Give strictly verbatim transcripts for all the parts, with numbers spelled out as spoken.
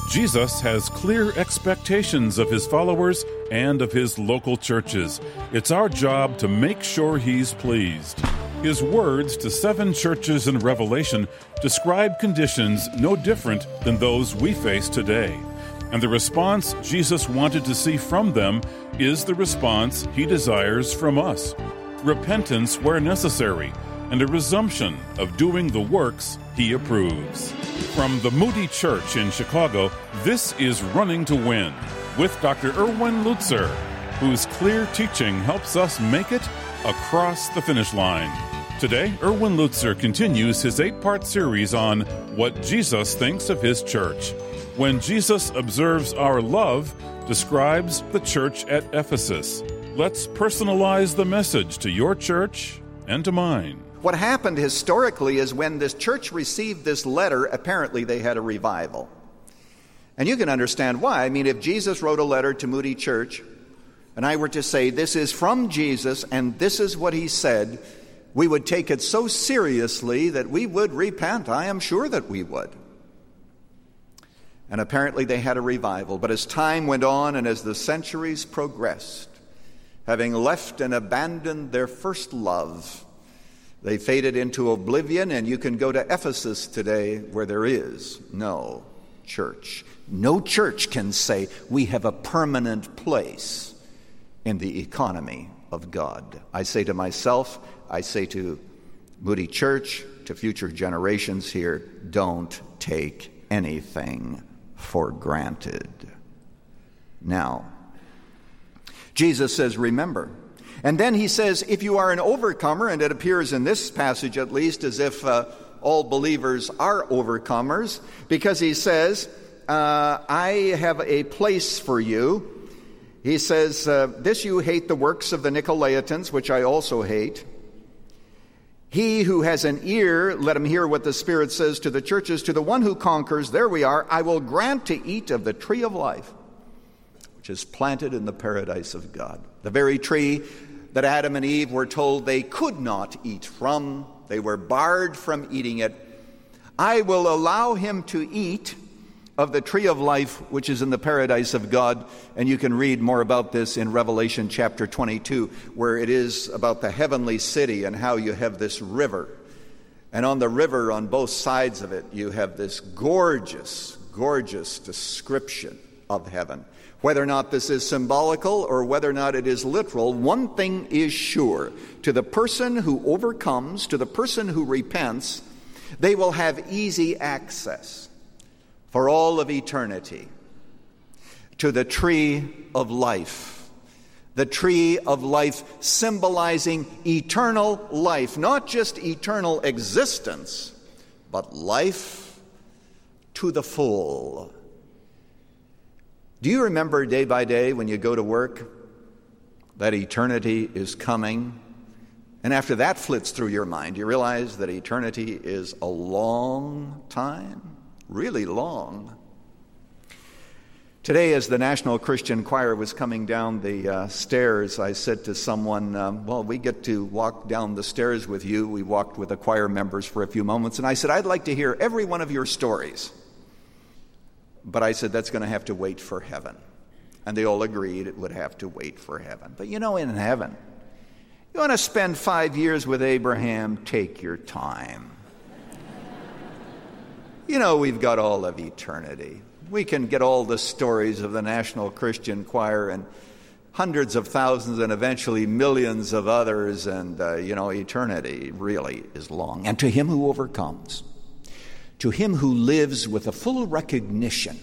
Jesus has clear expectations of his followers and of his local churches. It's our job to make sure he's pleased. His words to seven churches in Revelation describe conditions no different than those we face today. And the response Jesus wanted to see from them is the response he desires from us. Repentance where necessary, and a resumption of doing the works he approves. From the Moody Church in Chicago, this is Running to Win with Doctor Erwin Lutzer, whose clear teaching helps us make it across the finish line. Today, Erwin Lutzer continues his eight-part series on what Jesus thinks of his church. When Jesus observes our love, describes the church at Ephesus. Let's personalize the message to your church and to mine. What happened historically is when this church received this letter, apparently they had a revival. And you can understand why. I mean, if Jesus wrote a letter to Moody Church, and I were to say, this is from Jesus, and this is what he said, we would take it so seriously that we would repent. I am sure that we would. And apparently they had a revival. But as time went on and as the centuries progressed, having left and abandoned their first love, they faded into oblivion, and you can go to Ephesus today where there is no church. No church can say we have a permanent place in the economy of God. I say to myself, I say to Moody Church, to future generations here, don't take anything for granted. Now, Jesus says, remember. And then he says, if you are an overcomer, and it appears in this passage at least as if uh, all believers are overcomers, because he says, uh, I have a place for you. He says, uh, this you hate the works of the Nicolaitans, which I also hate. He who has an ear, let him hear what the Spirit says to the churches. To the one who conquers, there we are, I will grant to eat of the tree of life, which is planted in the paradise of God. The very tree that Adam and Eve were told they could not eat from. They were barred from eating it. I will allow him to eat of the tree of life, which is in the paradise of God. And you can read more about this in Revelation chapter twenty-two, where it is about the heavenly city and how you have this river. And on the river, on both sides of it, you have this gorgeous, gorgeous description of heaven. Whether or not this is symbolical or whether or not it is literal, one thing is sure. To the person who overcomes, to the person who repents, they will have easy access for all of eternity to the tree of life. The tree of life symbolizing eternal life, not just eternal existence, but life to the full. Do you remember day by day when you go to work that eternity is coming? And after that flits through your mind, you realize that eternity is a long time, really long. Today, as the National Christian Choir was coming down the uh, stairs, I said to someone, um, well, we get to walk down the stairs with you. We walked with the choir members for a few moments, and I said, I'd like to hear every one of your stories. But I said, that's going to have to wait for heaven. And they all agreed it would have to wait for heaven. But you know, in heaven, you want to spend five years with Abraham, take your time. You know, we've got all of eternity. We can get all the stories of the National Christian Choir and hundreds of thousands and eventually millions of others. And, uh, you know, eternity really is long. And to him who overcomes, to him who lives with a full recognition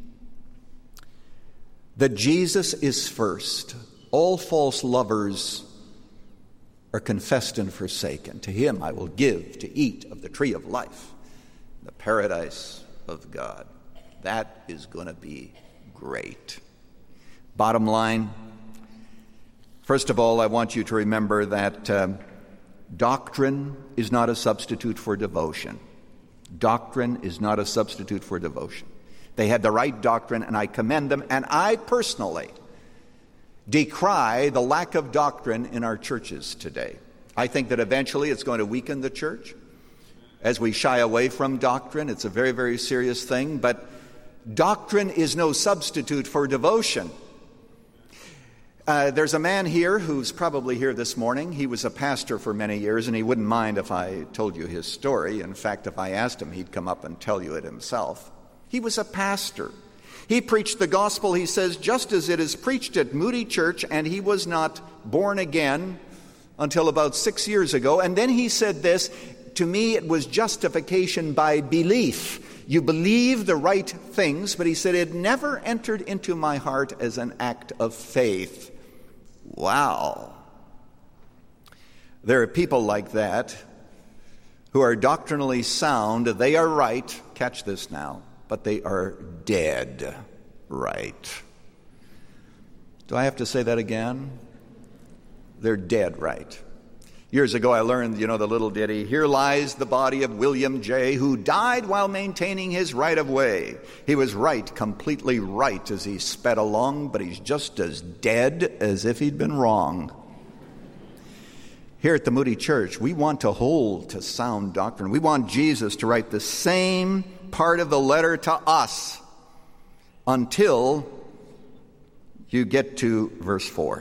that Jesus is first, all false lovers are confessed and forsaken. To him I will give to eat of the tree of life, the paradise of God. That is going to be great. Bottom line, first of all, I want you to remember that uh, doctrine is not a substitute for devotion. Doctrine is not a substitute for devotion. They had the right doctrine, and I commend them, and I personally decry the lack of doctrine in our churches today. I think that eventually it's going to weaken the church as we shy away from doctrine. It's a very, very serious thing, but Doctrine is no substitute for devotion. Uh, there's a man here who's probably here this morning. He was a pastor for many years, and he wouldn't mind if I told you his story. In fact, if I asked him, he'd come up and tell you it himself. He was a pastor. He preached the gospel, he says, just as it is preached at Moody Church, and he was not born again until about six years ago. And then he said this, to me it was justification by belief. You believe the right things, but he said it never entered into my heart as an act of faith. Wow. There are people like that who are doctrinally sound. They are right. Catch this now. But they are dead right. Do I have to say that again? They're dead right. Years ago I learned, you know, the little ditty, here lies the body of William J., who died while maintaining his right of way. He was right, completely right as he sped along, but he's just as dead as if he'd been wrong. Here at the Moody Church, we want to hold to sound doctrine. We want Jesus to write the same part of the letter to us until you get to verse four.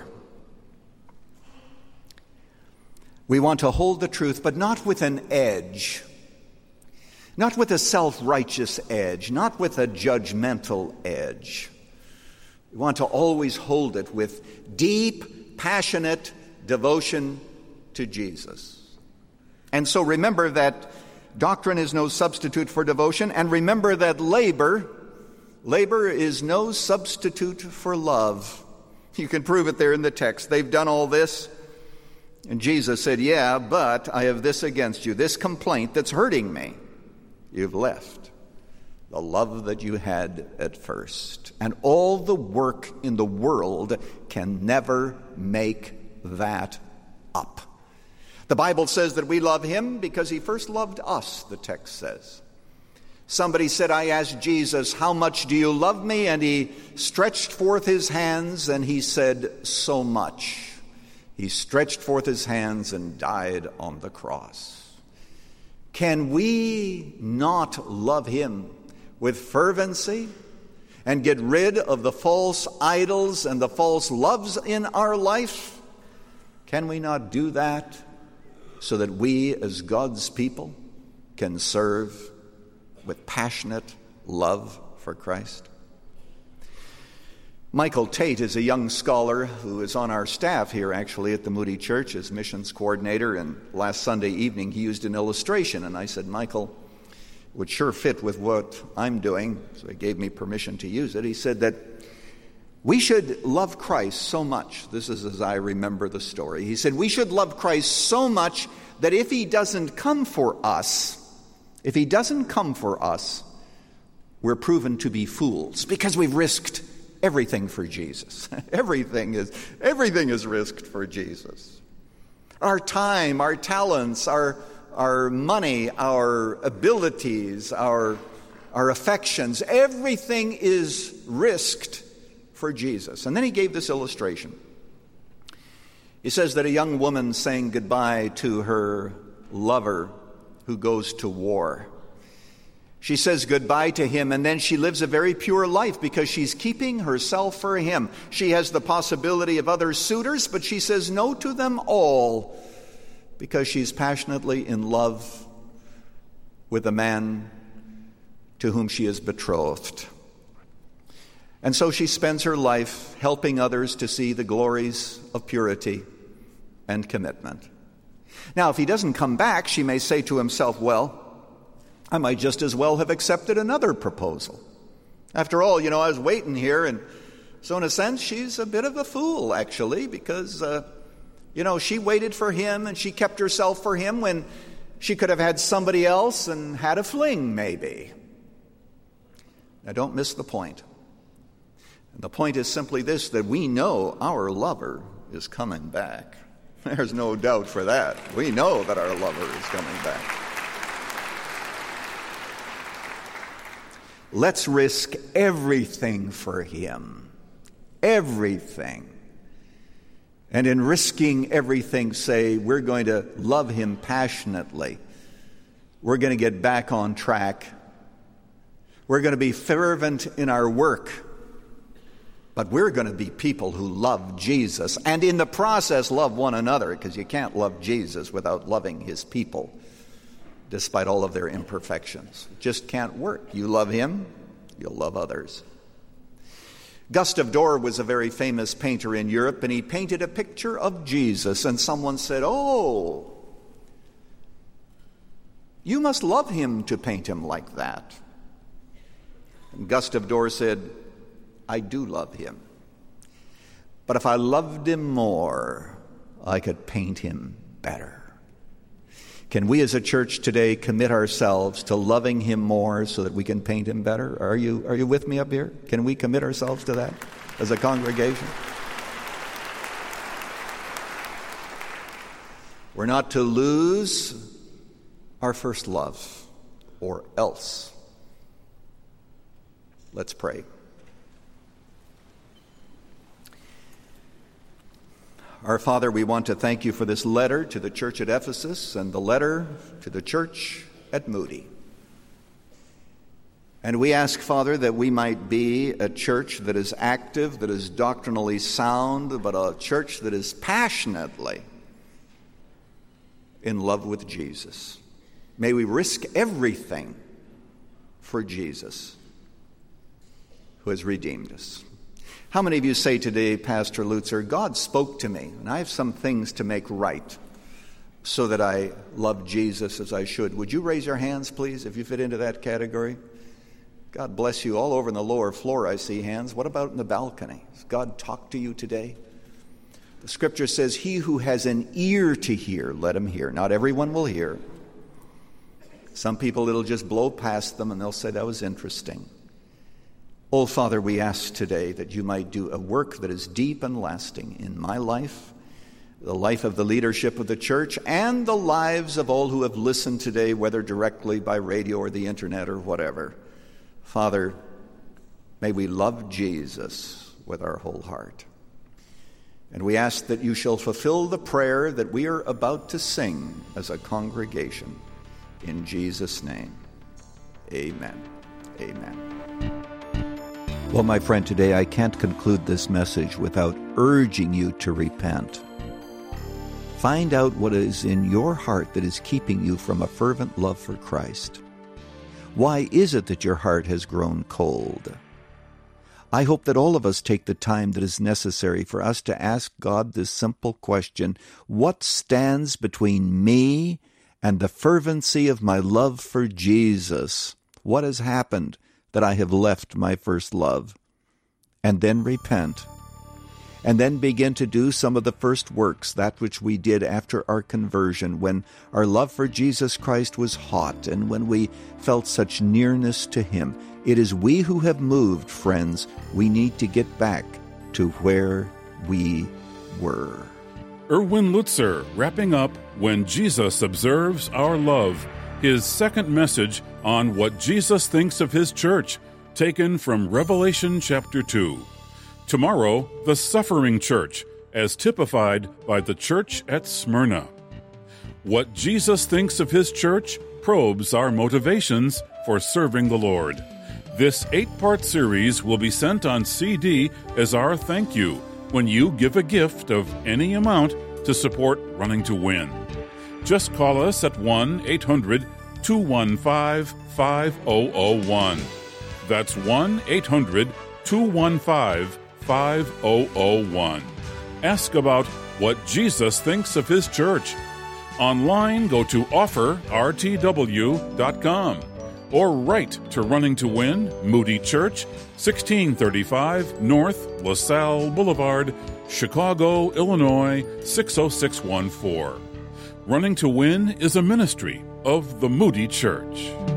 We want to hold the truth, but not with an edge, not with a self-righteous edge, not with a judgmental edge. We want to always hold it with deep, passionate devotion to Jesus. And so remember that doctrine is no substitute for devotion, and remember that labor, labor is no substitute for love. You can prove it there in the text. They've done all this. And Jesus said, yeah, but I have this against you, this complaint that's hurting me. You've left the love that you had at first. And all the work in the world can never make that up. The Bible says that we love him because he first loved us, the text says. Somebody said, I asked Jesus, how much do you love me? And he stretched forth his hands and he said, so much. He stretched forth his hands and died on the cross. Can we not love him with fervency and get rid of the false idols and the false loves in our life? Can we not do that so that we as God's people can serve with passionate love for Christ? Michael Tate is a young scholar who is on our staff here actually at the Moody Church as missions coordinator, and last Sunday evening he used an illustration, and I said, Michael, it would sure fit with what I'm doing, so he gave me permission to use it. He said that we should love Christ so much, this is as I remember the story, he said we should love Christ so much that if he doesn't come for us, if he doesn't come for us, we're proven to be fools because we've risked everything for Jesus. everything is everything is risked for Jesus. Our time, our talents, our our money, our abilities, our our affections, everything is risked for Jesus. And then he gave this illustration. He says that a young woman saying goodbye to her lover who goes to war. She says goodbye to him, and then she lives a very pure life because she's keeping herself for him. She has the possibility of other suitors, but she says no to them all because she's passionately in love with the man to whom she is betrothed. And so she spends her life helping others to see the glories of purity and commitment. Now, if he doesn't come back, she may say to himself, well, I might just as well have accepted another proposal. After all, you know, I was waiting here, and so in a sense, she's a bit of a fool, actually, because, uh, you know, she waited for him and she kept herself for him when she could have had somebody else and had a fling, maybe. Now, don't miss the point. And the point is simply this, that we know our lover is coming back. There's no doubt for that. We know that our lover is coming back. Let's risk everything for him. Everything. And in risking everything, say, we're going to love him passionately. We're going to get back on track. We're going to be fervent in our work. But we're going to be people who love Jesus and in the process love one another, because you can't love Jesus without loving his people, despite all of their imperfections. It just can't work. You love him, you'll love others. Gustave Doré was a very famous painter in Europe, and he painted a picture of Jesus, and someone said, "Oh, you must love him to paint him like that." And Gustave Doré said, "I do love him. But if I loved him more, I could paint him better." Can we as a church today commit ourselves to loving him more so that we can paint him better? Are you, are you with me up here? Can we commit ourselves to that as a congregation? We're not to lose our first love, or else. Let's pray. Our Father, we want to thank you for this letter to the church at Ephesus and the letter to the church at Moody. And we ask, Father, that we might be a church that is active, that is doctrinally sound, but a church that is passionately in love with Jesus. May we risk everything for Jesus, who has redeemed us. How many of you say today, Pastor Lutzer, God spoke to me, and I have some things to make right so that I love Jesus as I should? Would you raise your hands, please, if you fit into that category? God bless you. All over in the lower floor I see hands. What about in the balcony? Has God talked to you today? The scripture says, he who has an ear to hear, let him hear. Not everyone will hear. Some people, it'll just blow past them and they'll say, that was interesting. Oh, Father, we ask today that you might do a work that is deep and lasting in my life, the life of the leadership of the church, and the lives of all who have listened today, whether directly by radio or the internet or whatever. Father, may we love Jesus with our whole heart. And we ask that you shall fulfill the prayer that we are about to sing as a congregation. In Jesus' name, amen. Amen. Well, my friend, today I can't conclude this message without urging you to repent. Find out what is in your heart that is keeping you from a fervent love for Christ. Why is it that your heart has grown cold? I hope that all of us take the time that is necessary for us to ask God this simple question: what stands between me and the fervency of my love for Jesus? What has happened that I have left my first love? And then repent. And then begin to do some of the first works, that which we did after our conversion, when our love for Jesus Christ was hot and when we felt such nearness to him. It is we who have moved, friends. We need to get back to where we were. Erwin Lutzer, wrapping up When Jesus Observes Our Love, his second message on what Jesus thinks of his church, taken from Revelation chapter two. Tomorrow, the suffering church, as typified by the church at Smyrna. What Jesus thinks of his church probes our motivations for serving the Lord. This eight-part series will be sent on C D as our thank you when you give a gift of any amount to support Running to Win. Just call us at one eight hundred two one five five zero zero one. That's one eight hundred two one five five zero zero one. Ask about what Jesus thinks of his church. Online, go to offer r t w dot com or write to Running to Win, Moody Church, sixteen thirty-five North LaSalle Boulevard, Chicago, Illinois, six oh six one four. Running to Win is a ministry of the Moody Church.